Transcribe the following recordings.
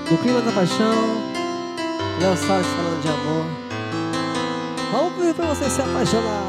No clima da paixão, Léo Salles falando de amor. Vamos pedir pra você se apaixonar.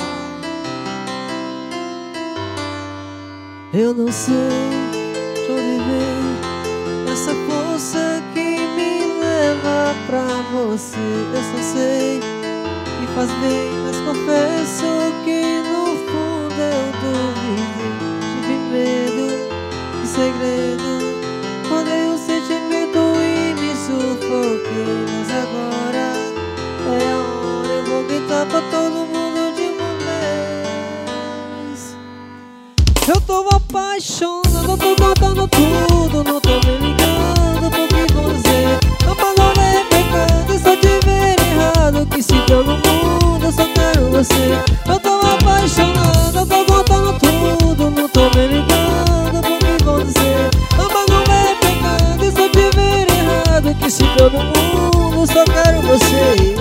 Eu não sei de onde vem essa força que me leva pra você. Eu só sei que faz bem, mas confesso que no fundo eu duvidei. Tive medo de segredo, guardei o sentimento e me sufoquei. Mas agora é a hora, eu vou gritar pra todo mundo de uma vez. Eu tô apaixonado, eu tô contando tudo, não tô me ligando pro que vão dizer. Amar não é pecado, e só te ver errado, que se deu no mundo eu só quero você. Eu tô apaixonado, eu tô contando tudo, não tô me ligando pro que vão dizer. Amar não é pecado, e só te ver errado, que se deu no mundo eu só quero você.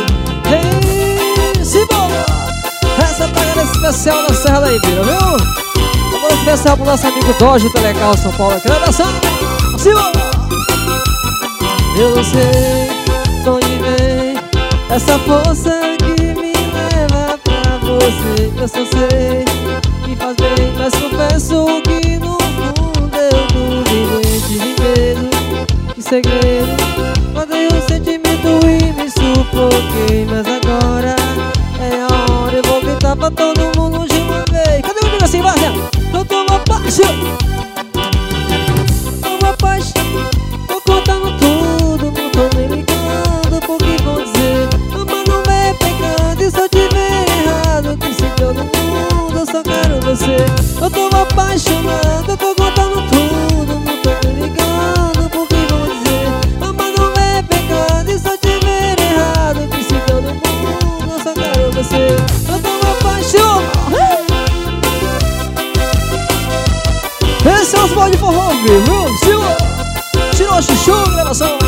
Hey, simbora! Essa pegada especial da Serra da Ibira, viu? Vamos especial pro nosso amigo Dojo Telecal São Paulo, aqui na nação. Simbora! Eu não sei de onde vem essa força que me leva pra você. Eu só sei que faz bem, mas confesso que no fundo eu duvidei. Tive medo, que segredo, guardei o sentimento e me sufoquei. Mas agora é a hora, eu vou gritar pra todo mundo de uma vez. Cadê o menino assim, Várzea? Eu tô apaixonado, tô apaixonado, tô contando tudo, não tô me ligando por que vão dizer. Amar não é pecado, e só te ver errado, que se deu no mundo eu só quero você. Eu tô apaixonado, eu tô contando tudo, não tô me ligando por que vão dizer. Amar não é pecado, e só te ver errado, que se deu no mundo eu só quero você. Eu tô apaixonado. Esse é os bodes de forró, viu? Tirou chuchu, gravação.